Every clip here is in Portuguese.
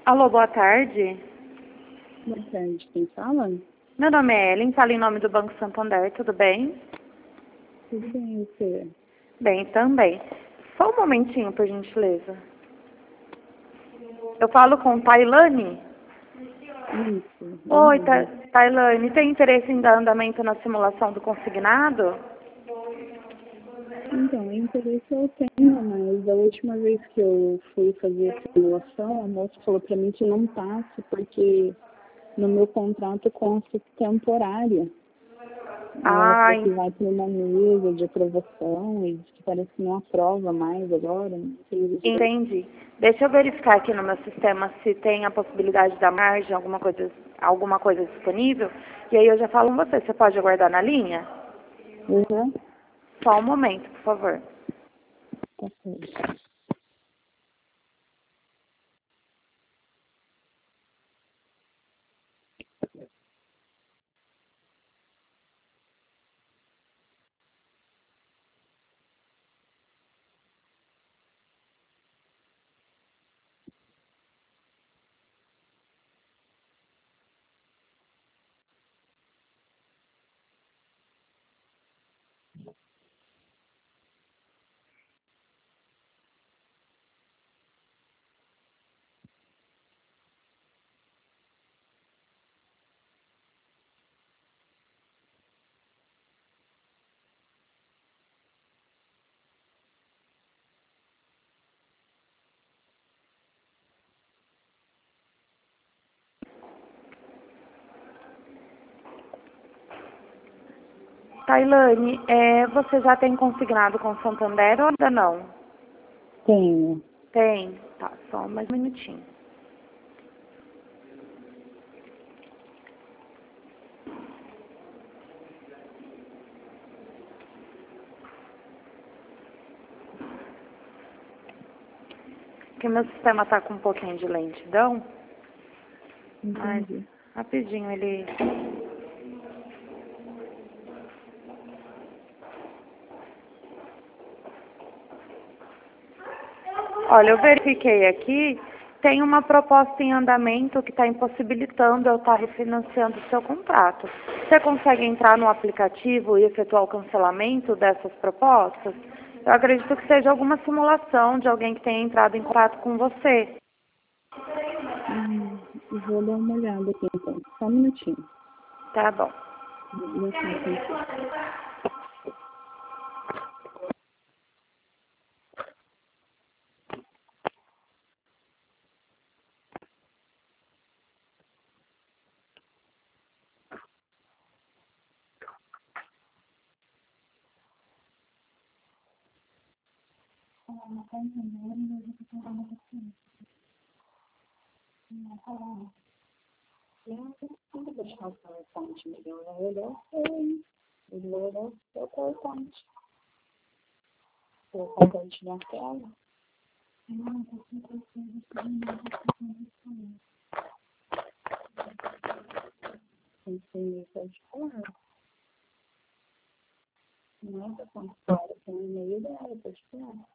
Alô, boa tarde. Boa tarde, quem fala? Meu nome é Ellen, falo em nome do Banco Santander, tudo bem? Tudo bem, e você? Bem, também. Só um momentinho, por gentileza. Eu falo com Tailane? Isso, Oi, mesmo. Tailane, tem interesse em dar andamento na simulação do consignado? Então, interesse eu tenho, mas da última vez que eu fui fazer a simulação, a moça falou para mim que não passe, porque no meu contrato consta temporária. Ela falou Ai, que vai para uma mesa de aprovação e diz que parece que não aprova mais agora. Não sei dizer. entendi. Deixa eu verificar aqui no meu sistema se tem a possibilidade da margem, alguma coisa disponível. E aí eu já falo com você. Você pode aguardar na linha? Uhum. Só um momento, por favor. Tá certo. Tailane, você já tem consignado com o Santander ou ainda não? Tenho. Tem? Tá, só mais um minutinho. Porque meu sistema tá com um pouquinho de lentidão, mas Entendi. rapidinho ele... Olha, eu verifiquei aqui, tem uma proposta em andamento que está impossibilitando eu estar refinanciando o seu contrato. Você consegue entrar no aplicativo e efetuar o cancelamento dessas propostas? Eu acredito que seja alguma simulação de alguém que tenha entrado em contato com você. Vou dar uma olhada aqui então. Só um minutinho. Tá bom. Licença. Vou deixar o PowerPoint melhor. Ele olhou o PowerPoint. Vou compartilhar a tela. Pode falar. Não é para contar, tem um e-mail dela, pode falar.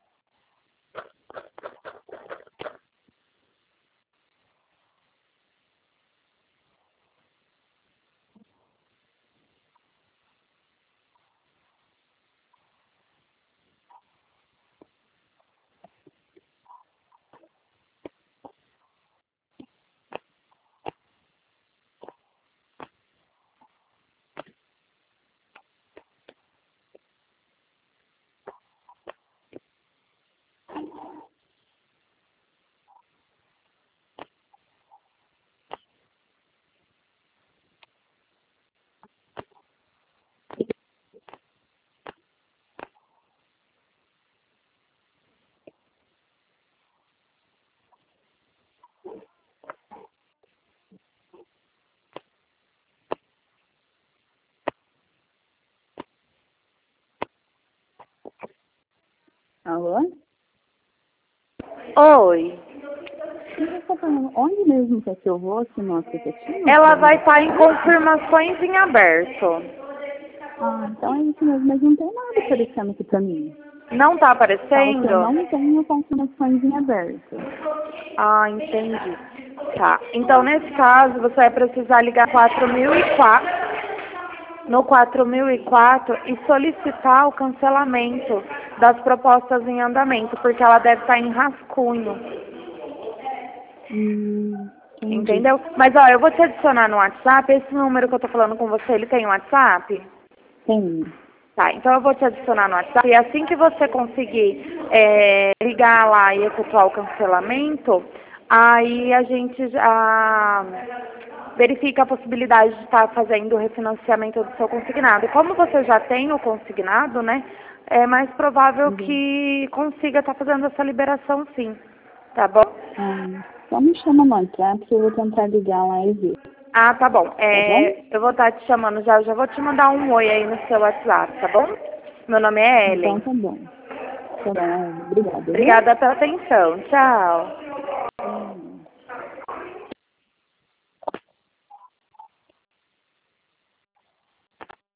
Alô? Oi. E você está falando onde mesmo que é que eu vou aqui no aplicativo? Ela vai estar em confirmações em aberto. Então é isso mesmo, mas não tem nada aparecendo aqui para mim. Não está Fala que eu aparecendo? não tenho confirmações em aberto. Ah, entendi. Tá, então nesse caso você vai precisar ligar 4004, no 4004 e solicitar o cancelamento das propostas em andamento, porque ela deve estar em rascunho, Entendi. entendeu? Mas ó, eu vou te adicionar no WhatsApp, esse número que eu tô falando com você, ele tem WhatsApp? Tem. Tá, então eu vou te adicionar no WhatsApp e assim que você conseguir ligar lá e efetuar o cancelamento, aí a gente já verifica a possibilidade de estar fazendo o refinanciamento do seu consignado. Como você já tem o consignado, né, é mais provável que consiga estar fazendo essa liberação sim, tá bom? Só me chama no WhatsApp que eu vou tentar ligar lá e ver. Ah, tá bom. Tá bom? Eu vou estar te chamando já, eu já vou te mandar um oi aí no seu WhatsApp, tá bom? Meu nome é Ellen. Então tá bom. Tá bom, obrigada. Obrigada pela atenção. Tchau.